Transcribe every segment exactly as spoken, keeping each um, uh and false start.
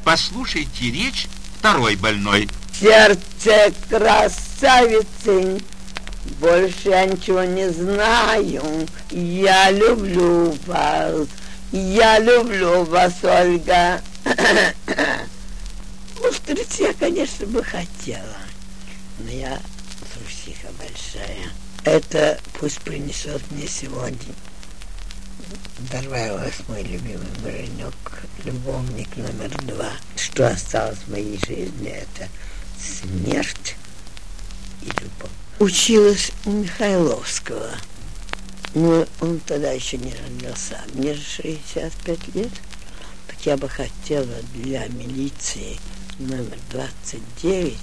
Послушайте речь второй больной. Сердце красавицы, больше я ничего не знаю. Я люблю вас, я люблю вас, Ольга. Устриц я, конечно, бы хотела, но я трусиха большая. Это пусть принесет мне сегодня. Дорвалась мой любимый муженек, любовник номер два. Что осталось в моей жизни, это смерть и любовь. Училась у Михайловского, но он тогда еще не родился. Мне же шестьдесят пять лет, так я бы хотела для милиции номер двадцать девять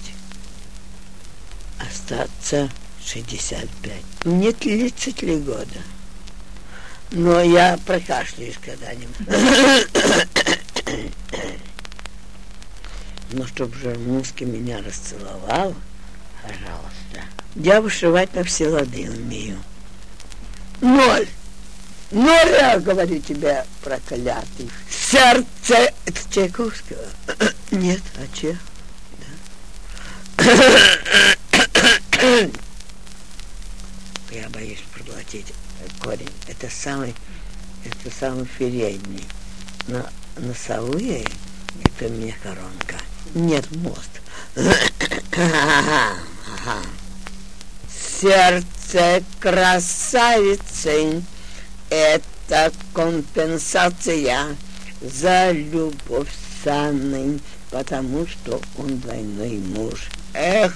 остаться шестьдесят пять. Мне тридцать ли года. Но я прокашляюсь когда-нибудь. Но чтобы Жермунский меня расцеловал, пожалуйста. Я вышивать на все лады умею. Ноль! Ноль, я говорю тебе, проклятый. Сердце... Это Чайковского? Нет, а че? Да. Я боюсь проглотить корень. Это самый, это самый передний. Но носовые, это у меня коронка. Нет, мост. Сердце красавицы, это компенсация за любовь с Анной, потому что он двойной муж. Эх,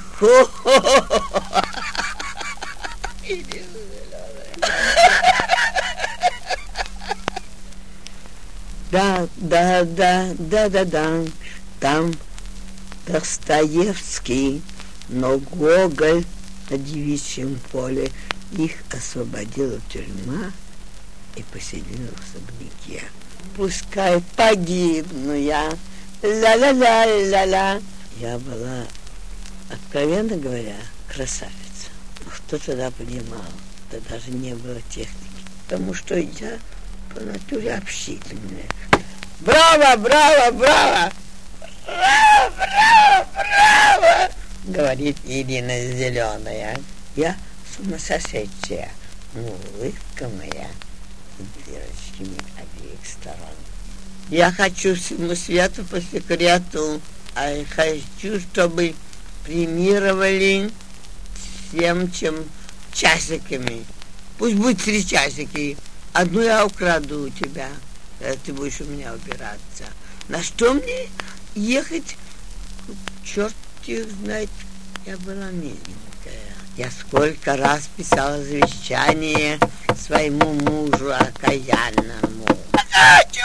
да, да, да, да, да, да, там Достоевский, но Гоголь на девичьем поле их освободила тюрьма и поселила в особняке. Пускай погибну я, ля-ля-ля-ля-ля. Я была, откровенно говоря, красавица. Кто тогда понимал? Да даже не было техники. Потому что я по натуре общительная. Браво, браво, браво! Браво, браво, браво! Говорит Ирина Зеленая. Я сумасшедшая. Ну, улыбка моя с дырочками обеих сторон. Я хочу всему свету по секрету, а я хочу, чтобы премировали всем, чем часиками. Пусть будет три часики. Одну я украду у тебя, когда ты будешь у меня убираться. На что мне ехать? Черт их знает. Я была миленькая. Я сколько раз писала завещание своему мужу окаянному.